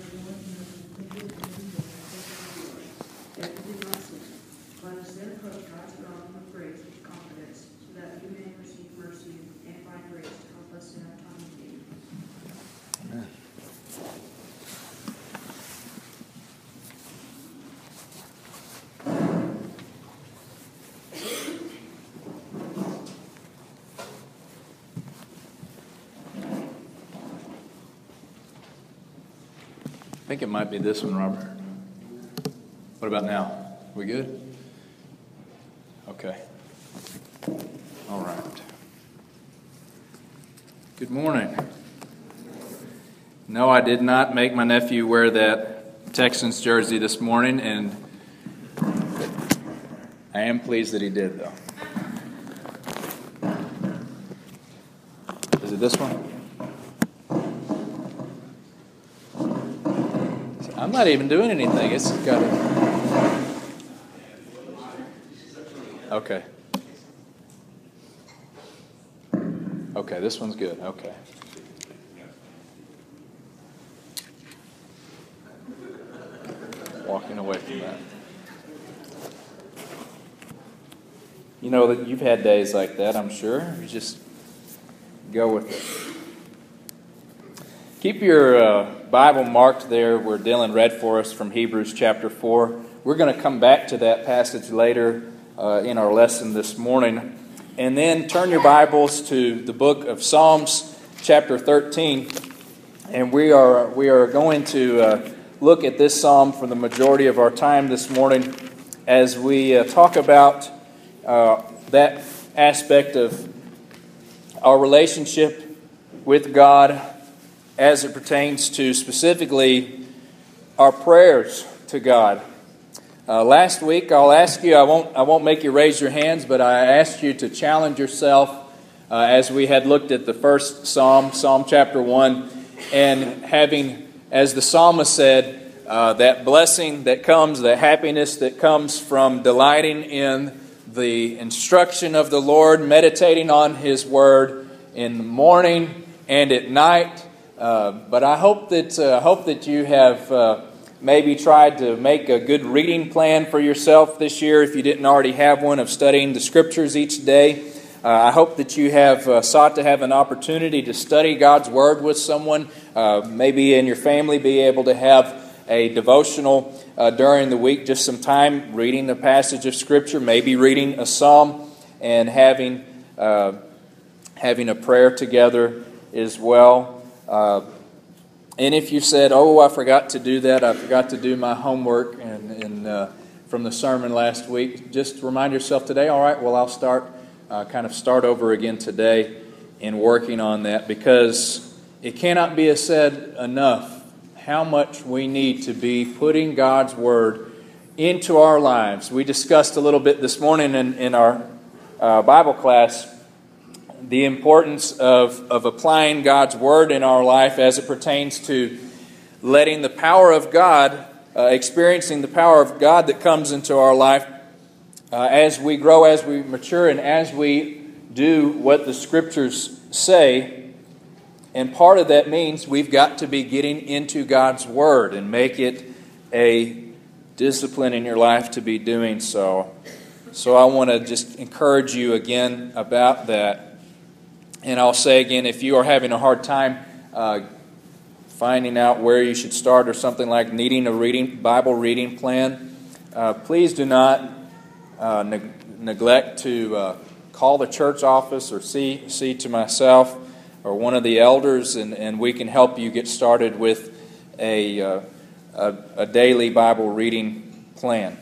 I think it might be this one, Robert. What about now? We good? Okay. All right. Good morning. No, I did not make my nephew wear that Texans jersey this morning, and I am pleased that he did, though. Is it this one? I'm not even doing anything. It's got it. Okay. Okay, this one's good. Okay. Walking away from that. You know that you've had days like that, I'm sure. You just go with it. Keep your Bible marked there where Dylan read for us from Hebrews chapter 4. We're going to come back to that passage later in our lesson this morning. And then turn your Bibles to the book of Psalms chapter 13. And we are going to look at this psalm for the majority of our time this morning as we talk about that aspect of our relationship with God as it pertains to specifically our prayers to God. Last week, I'll ask you, I won't make you raise your hands, but I asked you to challenge yourself as we had looked at the first psalm, Psalm chapter 1, and having, as the psalmist said, that blessing that comes, that happiness that comes from delighting in the instruction of the Lord, meditating on His Word in the morning and at night. But I hope that you have maybe tried to make a good reading plan for yourself this year if you didn't already have one, of studying the Scriptures each day. I hope that you have sought to have an opportunity to study God's Word with someone, maybe in your family, be able to have a devotional during the week, just some time reading the passage of Scripture, maybe reading a psalm, and having a prayer together as well. And if you said, "Oh, I forgot to do that. I forgot to do my homework," and from the sermon last week, just remind yourself today. All right, well, I'll start over again today in working on that, because it cannot be said enough how much we need to be putting God's Word into our lives. We discussed a little bit this morning in our Bible class the importance of applying God's Word in our life as it pertains to letting the power of God, experiencing the power of God that comes into our life as we grow, as we mature, and as we do what the Scriptures say. And part of that means we've got to be getting into God's Word and make it a discipline in your life to be doing so. So I want to just encourage you again about that. And I'll say again, if you are having a hard time finding out where you should start, or something like needing a Bible reading plan, please do not neglect to call the church office or see to myself or one of the elders, and we can help you get started with a daily Bible reading plan.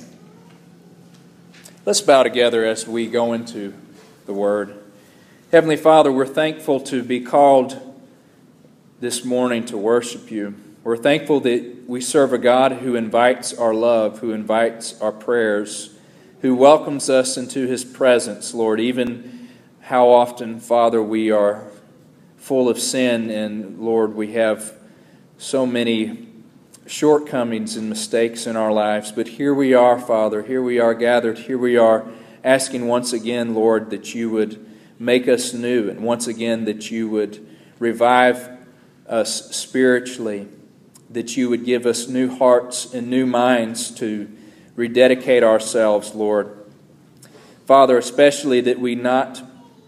Let's bow together as we go into the Word. Heavenly Father, we're thankful to be called this morning to worship You. We're thankful that we serve a God who invites our love, who invites our prayers, who welcomes us into His presence, Lord. Even how often, Father, we are full of sin, and Lord, we have so many shortcomings and mistakes in our lives. But here we are, Father, here we are gathered, here we are asking once again, Lord, that You would make us new, and once again that You would revive us spiritually, that you would give us new hearts and new minds to rededicate ourselves, Lord. Father, especially that we not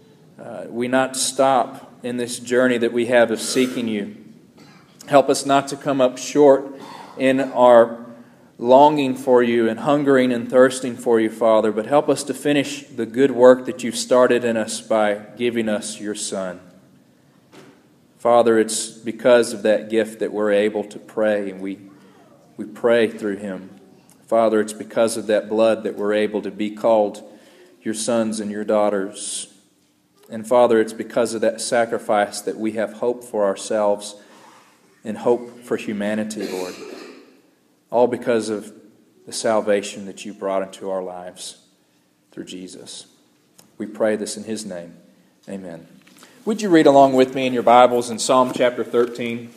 stop in this journey that we have of seeking you. Help us not to come up short in our longing for you and hungering and thirsting for you, Father, but help us to finish the good work that you've started in us by giving us your Son. Father, it's because of that gift that we're able to pray, and we pray through him. Father, it's because of that blood that we're able to be called your sons and your daughters. And Father, it's because of that sacrifice that we have hope for ourselves and hope for humanity, Lord. All because of the salvation that you brought into our lives through Jesus. We pray this in his name. Amen. Would you read along with me in your Bibles in Psalm chapter 13?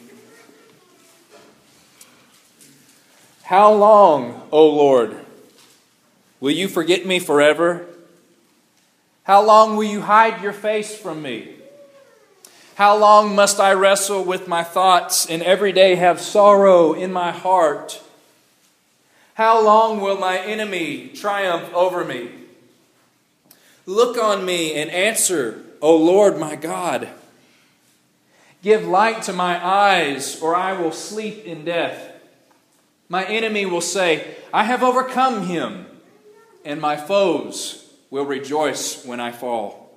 How long, O Lord, will you forget me forever? How long will you hide your face from me? How long must I wrestle with my thoughts and every day have sorrow in my heart? How long will my enemy triumph over me? Look on me and answer, O Lord my God. Give light to my eyes, or I will sleep in death. My enemy will say, I have overcome him, and my foes will rejoice when I fall.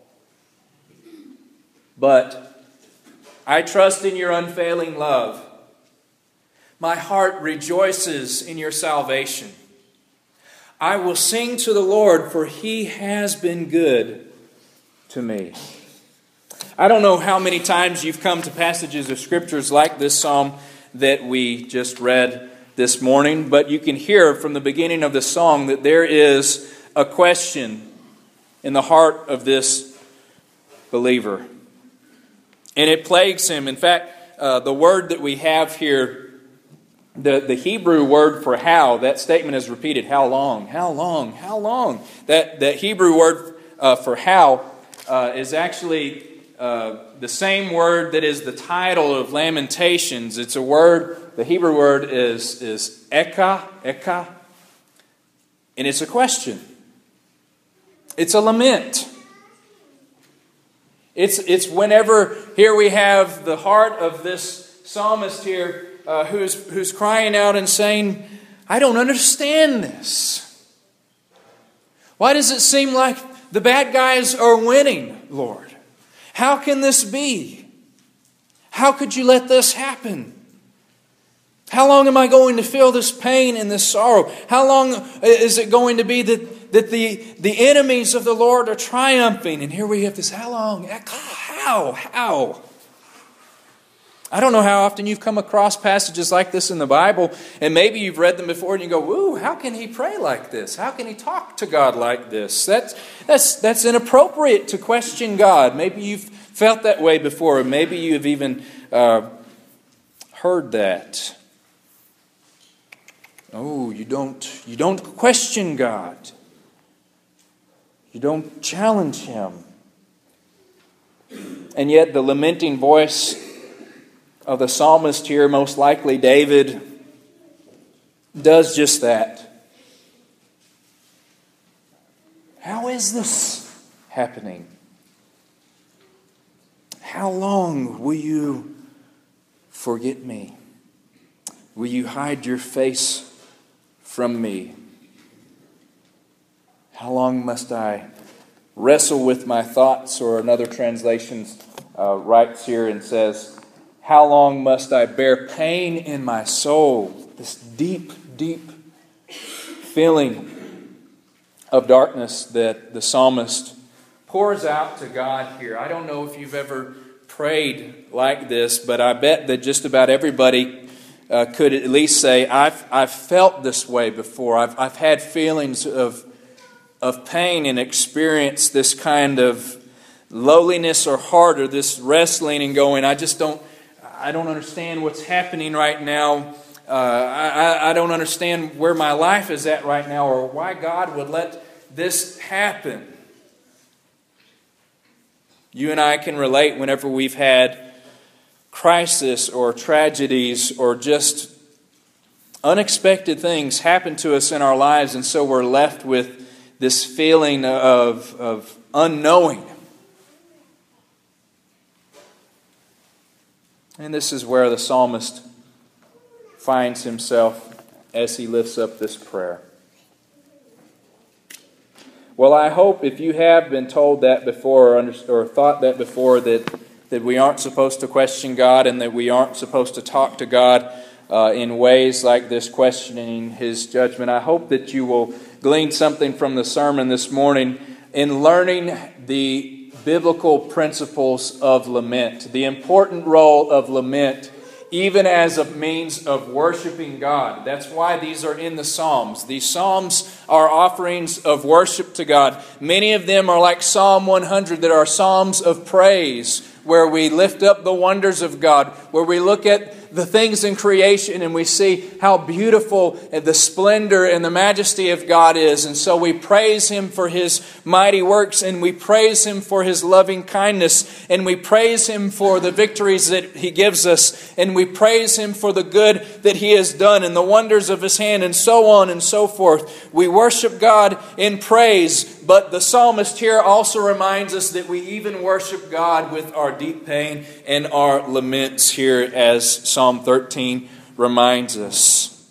But I trust in your unfailing love. My heart rejoices in your salvation. I will sing to the Lord, for he has been good to me. I don't know how many times you've come to passages of scriptures like this psalm that we just read this morning, but you can hear from the beginning of the song that there is a question in the heart of this believer. And it plagues him. In fact, the word that we have here, the Hebrew word for how, that statement is repeated, how long, how long, how long. That Hebrew word for how is actually the same word that is the title of Lamentations. It's a word, the Hebrew word is eka, and it's a question. It's a lament. It's whenever, here we have the heart of this psalmist here who's crying out and saying, I don't understand this. Why does it seem like the bad guys are winning, Lord? How can this be? How could you let this happen? How long am I going to feel this pain and this sorrow? How long is it going to be that the enemies of the Lord are triumphing? And here we have this, how long? How? I don't know how often you've come across passages like this in the Bible, and maybe you've read them before and you go, woo, how can he pray like this? How can he talk to God like this? That's inappropriate to question God. Maybe you've felt that way before, or maybe you've even heard that. Oh, you don't question God. You don't challenge him. And yet the lamenting voice of the psalmist here, most likely David, does just that. How is this happening? How long will you forget me? Will you hide your face from me? How long must I wrestle with my thoughts? Or another translation writes here and says, how long must I bear pain in my soul? This deep, deep feeling of darkness that the psalmist pours out to God here. I don't know if you've ever prayed like this, but I bet that just about everybody could at least say, I've felt this way before. I've had feelings of pain and experienced this kind of lowliness or heart, or this wrestling and going, I don't understand what's happening right now. I don't understand where my life is at right now, or why God would let this happen. You and I can relate whenever we've had crisis or tragedies or just Unexpected things happen to us in our lives, and so we're left with this feeling of unknowing. And this is where the psalmist finds himself as he lifts up this prayer. Well, I hope if you have been told that before or thought that before, that we aren't supposed to question God and that we aren't supposed to talk to God in ways like this, questioning His judgment, I hope that you will glean something from the sermon this morning in learning the biblical principles of lament, the important role of lament, even as a means of worshiping God. That's why these are in the Psalms. These Psalms are offerings of worship to God. Many of them are like Psalm 100, that are Psalms of praise, where we lift up the wonders of God, where we look at the things in creation and we see how beautiful the splendor and the majesty of God is. And so we praise Him for His mighty works, and we praise Him for His loving kindness, and we praise Him for the victories that He gives us, and we praise Him for the good that He has done and the wonders of His hand, and so on and so forth. We worship God in praise, but the psalmist here also reminds us that we even worship God with our deep pain and our laments here, as Psalm 13 reminds us.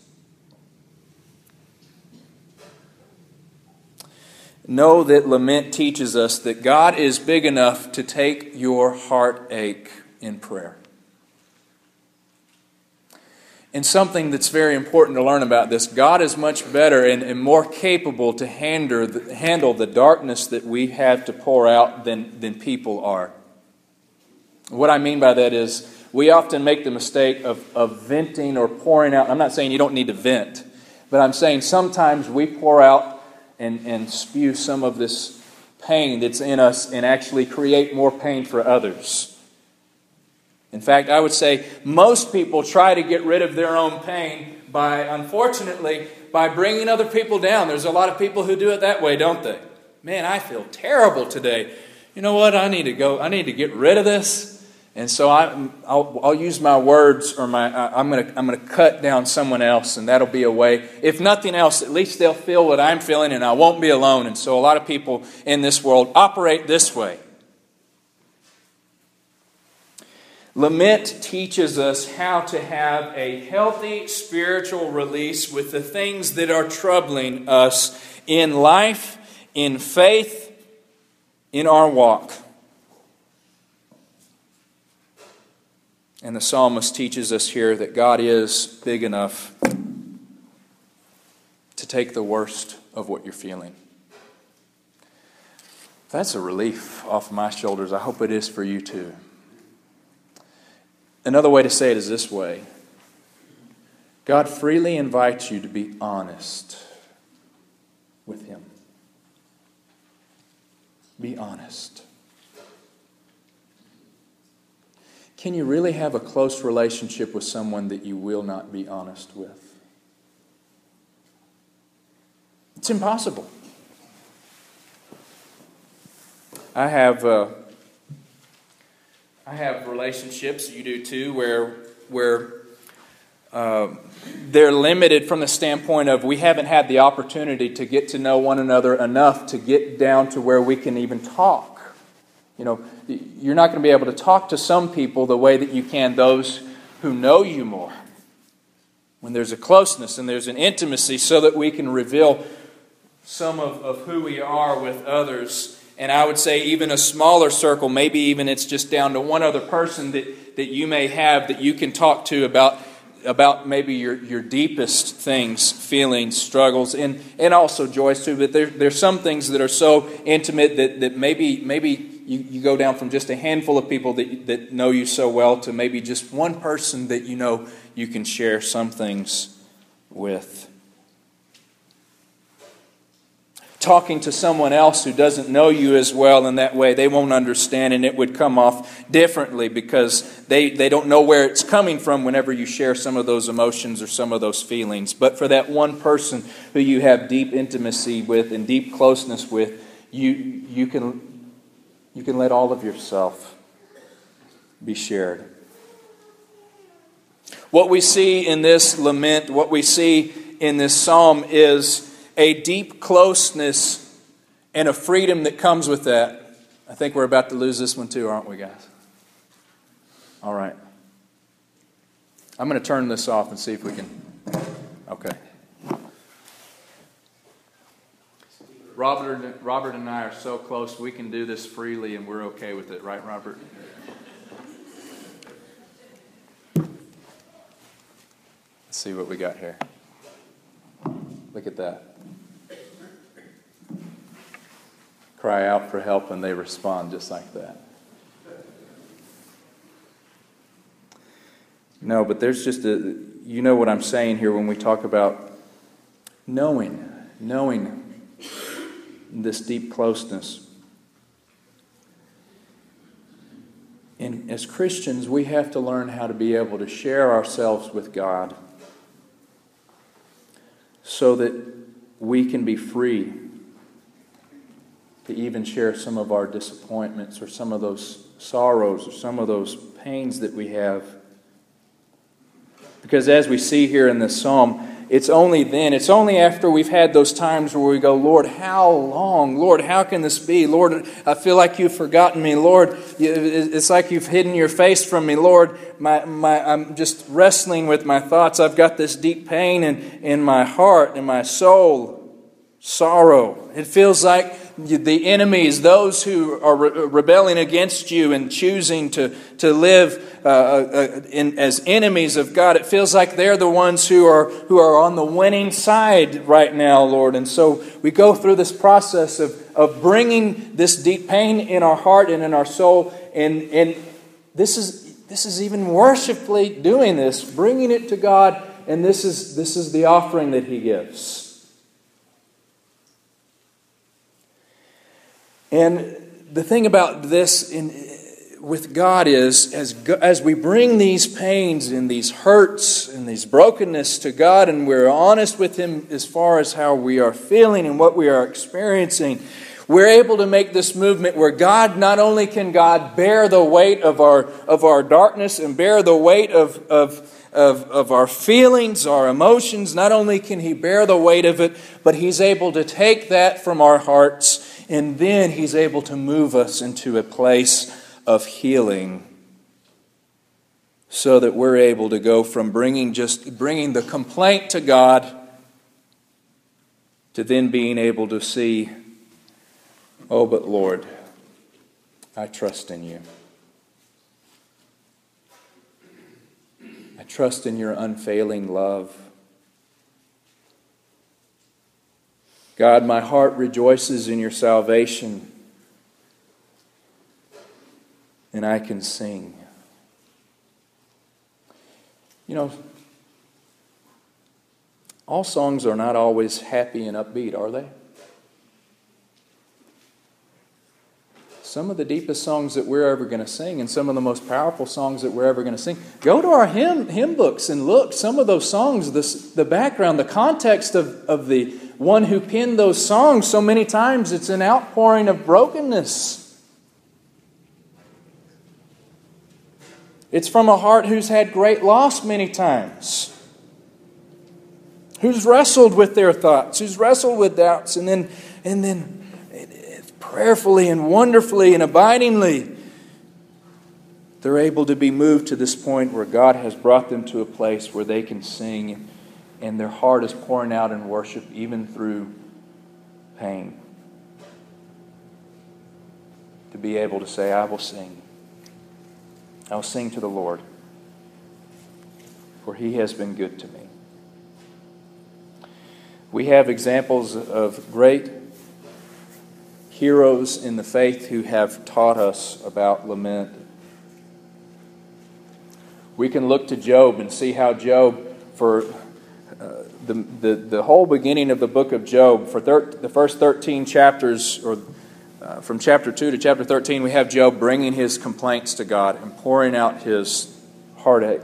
Know that lament teaches us that God is big enough to take your heartache in prayer. And something that's very important to learn about this, God is much better and more capable to handle the darkness that we have to pour out than people are. What I mean by that is, we often make the mistake of venting or pouring out. I'm not saying you don't need to vent, but I'm saying sometimes we pour out and spew some of this pain that's in us and actually create more pain for others. In fact, I would say most people try to get rid of their own pain unfortunately, by bringing other people down. There's a lot of people who do it that way, don't they? Man, I feel terrible today. You know what? I need to get rid of this. And so I'll use my words, or I'm going to cut down someone else, and that'll be a way. If nothing else, at least they'll feel what I'm feeling, and I won't be alone. And so a lot of people in this world operate this way. Lament teaches us how to have a healthy spiritual release with the things that are troubling us in life, in faith, in our walk. And the psalmist teaches us here that God is big enough to take the worst of what you're feeling. That's a relief off my shoulders. I hope it is for you too. Another way to say it is this way. God freely invites you to be honest with Him. Be honest. Can you really have a close relationship with someone that you will not be honest with? It's impossible. I have relationships, you do too, where they're limited from the standpoint of we haven't had the opportunity to get to know one another enough to get down to where we can even talk. You know, you're not going to be able to talk to some people the way that you can those who know you more. When there's a closeness and there's an intimacy, so that we can reveal some of who we are with others. And I would say even a smaller circle, maybe even it's just down to one other person that you may have that you can talk to about maybe your deepest things, feelings, struggles, and also joys too. But there's some things that are so intimate that maybe you go down from just a handful of people that know you so well to maybe just one person that you know you can share some things with. Talking to someone else who doesn't know you as well in that way, they won't understand, and it would come off differently because they don't know where it's coming from whenever you share some of those emotions or some of those feelings. But for that one person who you have deep intimacy with and deep closeness with, you can let all of yourself be shared. What we see in this lament, what we see in this psalm is a deep closeness and a freedom that comes with that. I think we're about to lose this one too, aren't we, guys? All right. I'm going to turn this off and see if we can. Okay. Robert and I are so close, we can do this freely and we're okay with it. Right, Robert? Let's see what we got here. Look at that. Cry out for help and they respond just like that. No, but there's just you know what I'm saying here when we talk about knowing this deep closeness. And as Christians, we have to learn how to be able to share ourselves with God so that we can be free to even share some of our disappointments or some of those sorrows or some of those pains that we have. Because as we see here in this psalm, it's only after we've had those times where we go, Lord, how long? Lord, how can this be? Lord, I feel like you've forgotten me. Lord, it's like you've hidden your face from me. Lord, I'm just wrestling with my thoughts. I've got this deep pain in my heart, in my soul, sorrow. It feels like the enemies, those who are rebelling against you and choosing to live as enemies of God, it feels like they're the ones who are on the winning side right now, Lord. And so we go through this process of bringing this deep pain in our heart and in our soul, and this is even worshipfully doing this, bringing it to God, and this is the offering that He gives. And the thing about this with God is, as we bring these pains and these hurts and these brokenness to God, and we're honest with Him as far as how we are feeling and what we are experiencing, we're able to make this movement where God, not only can God bear the weight of our darkness and bear the weight of our feelings, our emotions, not only can He bear the weight of it, but He's able to take that from our hearts, and then He's able to move us into a place of healing so that we're able to go from bringing the complaint to God to then being able to see, oh, but Lord, I trust in You. I trust in Your unfailing love. God, my heart rejoices in Your salvation, and I can sing. You know, all songs are not always happy and upbeat, are they? Some of the deepest songs that we're ever going to sing, and some of the most powerful songs that we're ever going to sing, go to our hymn books and look. Some of those songs, the background, the context of the one who penned those songs, so many times it's an outpouring of brokenness. It's from a heart who's had great loss many times, who's wrestled with their thoughts, who's wrestled with doubts, and then prayerfully and wonderfully and abidingly, they're able to be moved to this point where God has brought them to a place where they can sing, and their heart is pouring out in worship even through pain. To be able to say, I will sing. I will sing to the Lord, for He has been good to me. We have examples of great heroes in the faith who have taught us about lament. We can look to Job and see how Job, for the whole beginning of the book of Job, for the first 13 chapters, or from chapter 2 to chapter 13, we have Job bringing his complaints to God and pouring out his heartache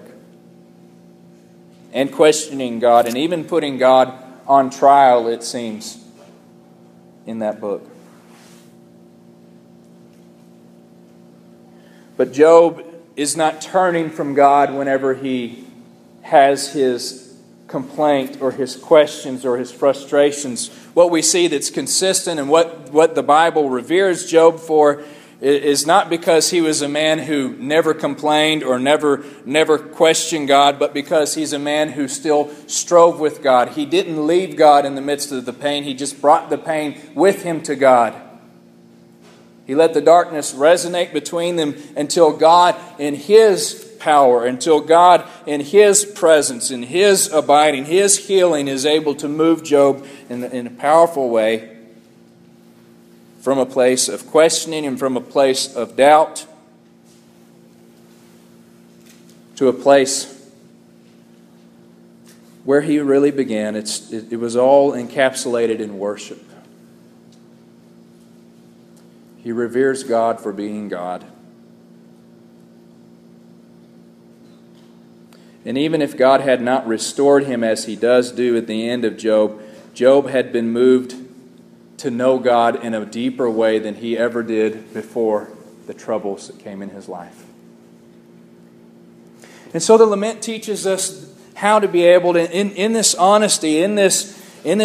and questioning God and even putting God on trial, it seems, in that book. But Job is not turning from God whenever he has his complaint or his questions or his frustrations. What we see that's consistent and what the Bible reveres Job for is not because he was a man who never complained or never questioned God, but because he's a man who still strove with God. He didn't leave God in the midst of the pain. He just brought the pain with him to God. He let the darkness resonate between them until God in His power, until God in His presence, in His abiding, His healing is able to move Job in a powerful way from a place of questioning and from a place of doubt to a place where he really began. It was all encapsulated in worship. He reveres God for being God. And even if God had not restored him as He does do at the end of Job, Job had been moved to know God in a deeper way than he ever did before the troubles that came in his life. And so the lament teaches us how to be able to, in this honesty, in this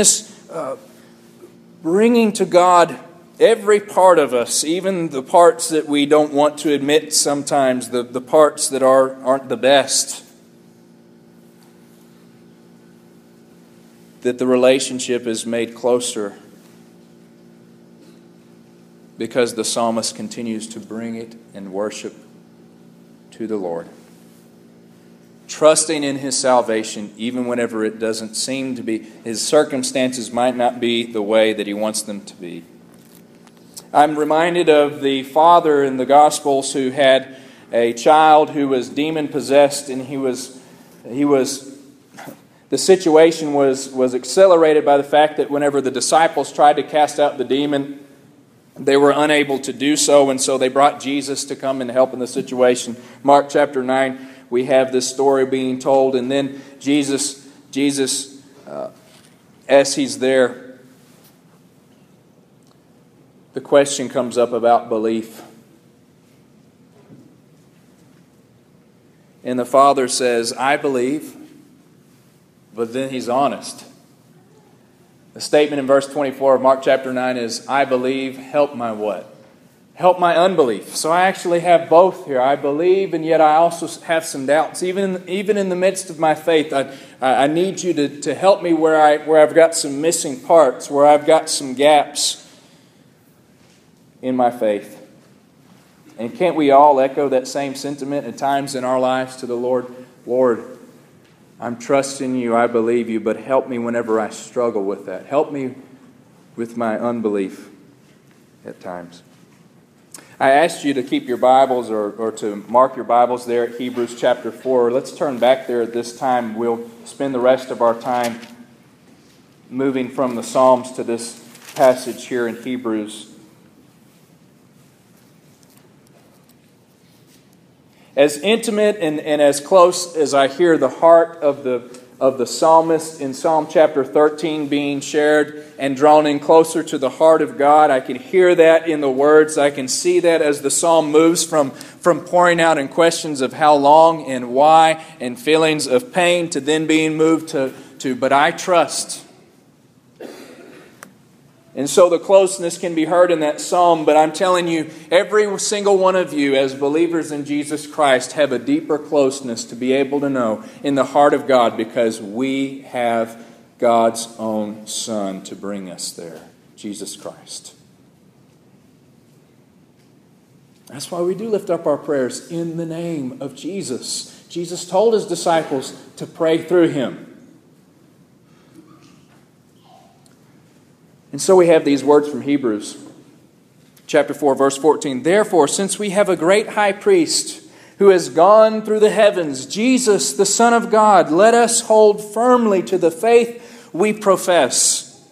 bringing to God every part of us, even the parts that we don't want to admit sometimes, the parts that aren't the best, that the relationship is made closer because the psalmist continues to bring it in worship to the Lord. Trusting in His salvation even whenever it doesn't seem to be, his circumstances might not be the way that he wants them to be. I'm reminded of the father in the Gospels who had a child who was demon-possessed, and the situation was accelerated by the fact that whenever the disciples tried to cast out the demon, they were unable to do so, and so they brought Jesus to come and help in the situation. Mark chapter 9, we have this story being told, and then Jesus, as He's there, the question comes up about belief. And the father says, "I believe," but then he's honest. The statement in verse 24 of Mark chapter 9 is, "I believe, help my" what? Help my unbelief. So I actually have both here. I believe, and yet I also have some doubts. Even in the midst of my faith, I need you to help me where I've got some missing parts, where I've got some gaps in my faith. And can't we all echo that same sentiment at times in our lives to the Lord? Lord, I'm trusting You, I believe You, but help me whenever I struggle with that. Help me with my unbelief at times. I asked you to keep your Bibles or to mark your Bibles there at Hebrews chapter 4. Let's turn back there at this time. We'll spend the rest of our time moving from the Psalms to this passage here in Hebrews. As intimate and as close as I hear the heart of the psalmist in Psalm chapter 13 being shared and drawn in closer to the heart of God, I can hear that in the words. I can see that as the psalm moves from pouring out in questions of how long and why and feelings of pain to then being moved to "but I trust." And so the closeness can be heard in that psalm, but I'm telling you, every single one of you as believers in Jesus Christ have a deeper closeness to be able to know in the heart of God because we have God's own Son to bring us there, Jesus Christ. That's why we do lift up our prayers in the name of Jesus. Jesus told His disciples to pray through Him. And so we have these words from Hebrews chapter 4, verse 14. "Therefore, since we have a great high priest who has gone through the heavens, Jesus, the Son of God, let us hold firmly to the faith we profess."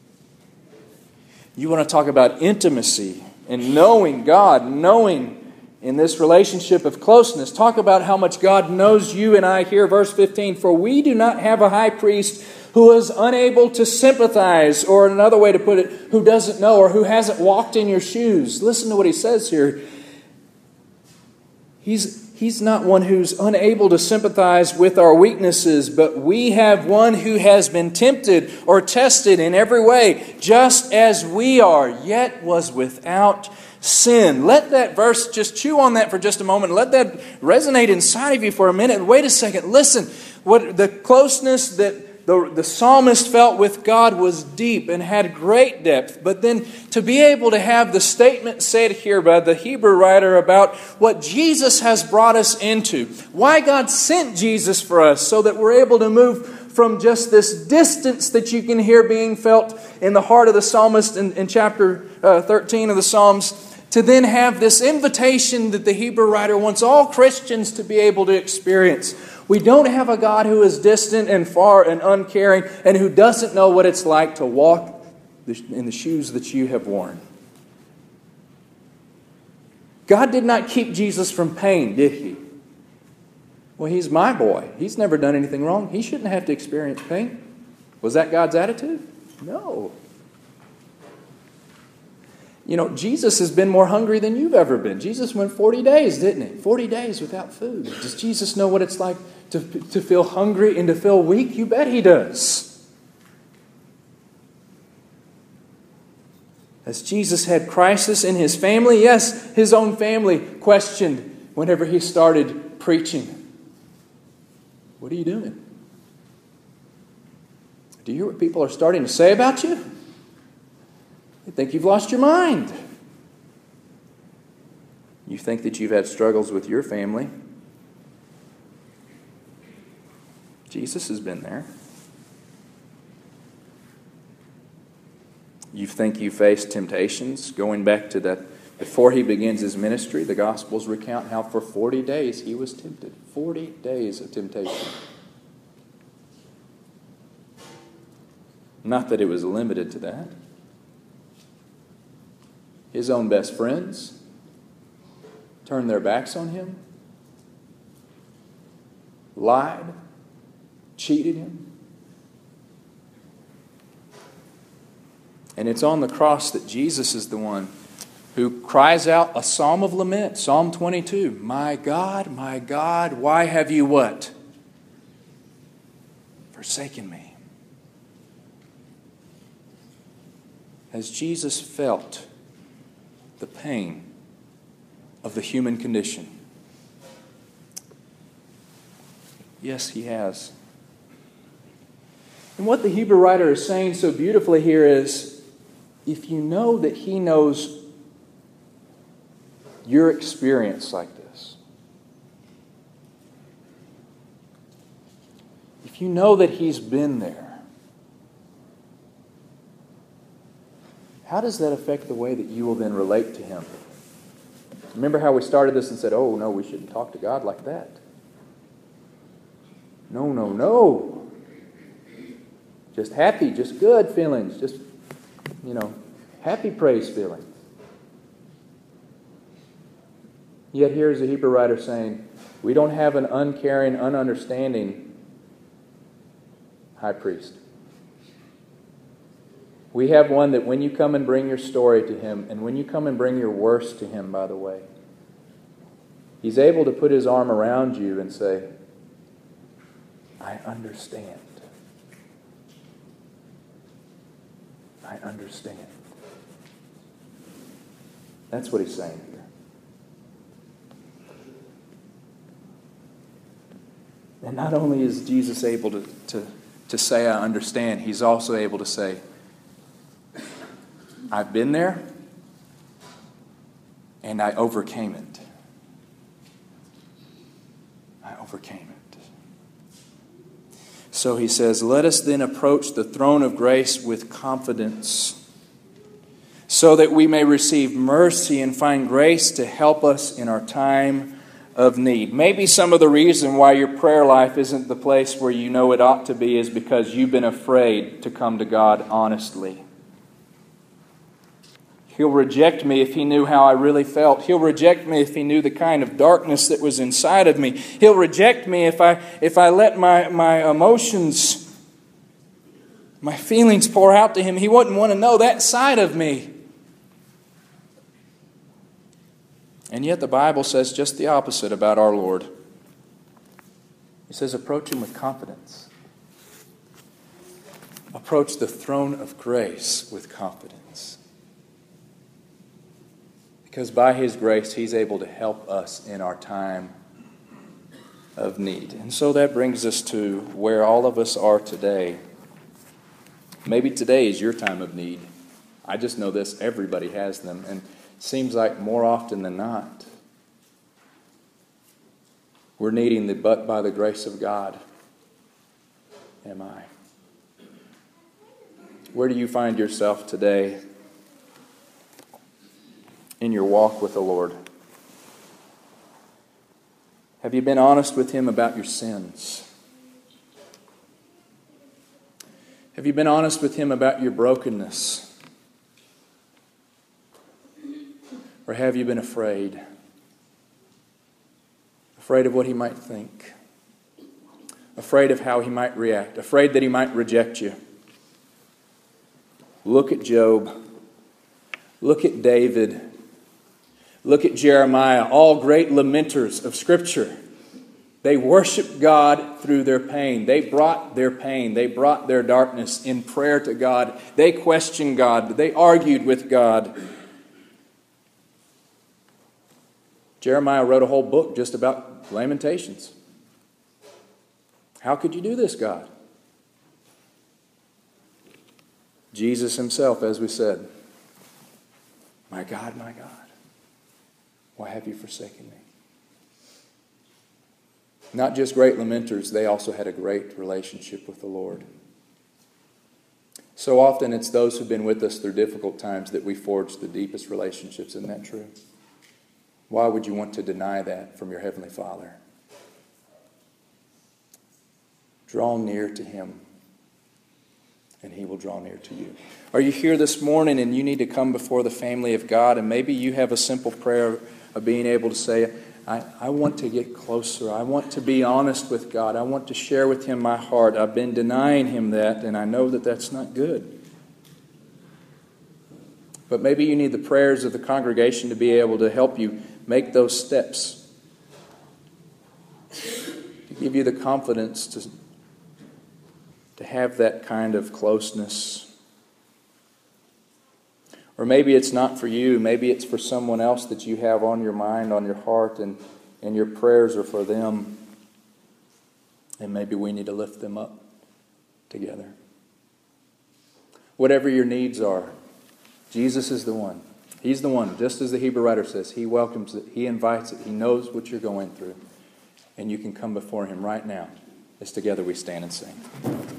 You want to talk about intimacy and knowing God, knowing in this relationship of closeness. Talk about how much God knows you and I here. Verse 15, "For we do not have a high priest who is unable to sympathize," or another way to put it, who doesn't know or who hasn't walked in your shoes. Listen to what he says here. He's not one who's unable to sympathize with our weaknesses, but we have one who has been tempted or tested in every way, just as we are, yet was without sin. Let that verse, just chew on that for just a moment. Let that resonate inside of you for a minute. Wait a second. Listen, what the closeness that the psalmist felt with God was deep and had great depth. But then to be able to have the statement said here by the Hebrew writer about what Jesus has brought us into, why God sent Jesus for us, so that we're able to move from just this distance that you can hear being felt in the heart of the psalmist in chapter 13 of the Psalms, to then have this invitation that the Hebrew writer wants all Christians to be able to experience. We don't have a God who is distant and far and uncaring and who doesn't know what it's like to walk in the shoes that you have worn. God did not keep Jesus from pain, did He? Well, He's my boy. He's never done anything wrong. He shouldn't have to experience pain. Was that God's attitude? No. You know, Jesus has been more hungry than you've ever been. Jesus went 40 days, didn't He? 40 days without food. Does Jesus know what it's like to feel hungry and to feel weak? You bet He does. As Jesus had crisis in His family, yes, His own family questioned whenever He started preaching. What are you doing? Do you hear what people are starting to say about you? They think you've lost your mind. You think that you've had struggles with your family. Jesus has been there. You think you faced temptations. Going back to that, before He begins His ministry, the Gospels recount how for 40 days He was tempted. 40 days of temptation. Not that it was limited to that. His own best friends turned their backs on Him, lied, cheated Him. And it's on the cross that Jesus is the one who cries out a psalm of lament, Psalm 22. My God, why have you what? Forsaken me. Has Jesus felt the pain of the human condition? Yes, He has. And what the Hebrew writer is saying so beautifully here is, if you know that He knows your experience like this, if you know that He's been there, how does that affect the way that you will then relate to Him? Remember how we started this and said, oh, no, we shouldn't talk to God like that. No. Just happy, just good feelings, just, happy praise feelings. Yet here's the Hebrew writer saying, we don't have an uncaring, ununderstanding high priest. We have one that when you come and bring your story to Him, and when you come and bring your worst to Him, by the way, He's able to put His arm around you and say, I understand. I understand. That's what He's saying here. And not only is Jesus able to say, I understand, He's also able to say, I've been there, and I overcame it. I overcame it. So He says, let us then approach the throne of grace with confidence, so that we may receive mercy and find grace to help us in our time of need. Maybe some of the reason why your prayer life isn't the place where you know it ought to be is because you've been afraid to come to God honestly. He'll reject me if He knew how I really felt. He'll reject me if He knew the kind of darkness that was inside of me. He'll reject me if I let my emotions, my feelings pour out to Him. He wouldn't want to know that side of me. And yet the Bible says just the opposite about our Lord. It says, approach Him with confidence. Approach the throne of grace with confidence. Because by His grace, He's able to help us in our time of need. And so that brings us to where all of us are today. Maybe today is your time of need. I just know this, everybody has them. And it seems like more often than not, we're needing the but by the grace of God. Am I? Where do you find yourself today in your walk with the Lord? Have you been honest with Him about your sins? Have you been honest with Him about your brokenness? Or have you been afraid? Afraid of what He might think. Afraid of how He might react. Afraid that He might reject you. Look at Job. Look at David. Look at Jeremiah, all great lamenters of Scripture. They worshiped God through their pain. They brought their pain. They brought their darkness in prayer to God. They questioned God. They argued with God. Jeremiah wrote a whole book just about Lamentations. How could you do this, God? Jesus Himself, as we said, my God, why have you forsaken me? Not just great lamenters, they also had a great relationship with the Lord. So often it's those who've been with us through difficult times that we forge the deepest relationships. Isn't that true? Why would you want to deny that from your Heavenly Father? Draw near to Him, and He will draw near to you. Are you here this morning and you need to come before the family of God, and maybe you have a simple prayer of being able to say, I want to get closer. I want to be honest with God. I want to share with Him my heart. I've been denying Him that, and I know that that's not good. But maybe you need the prayers of the congregation to be able to help you make those steps. To give you the confidence to have that kind of closeness. Or maybe it's not for you. Maybe it's for someone else that you have on your mind, on your heart, and your prayers are for them. And maybe we need to lift them up together. Whatever your needs are, Jesus is the one. He's the one, just as the Hebrew writer says. He welcomes it. He invites it. He knows what you're going through. And you can come before Him right now as together we stand and sing.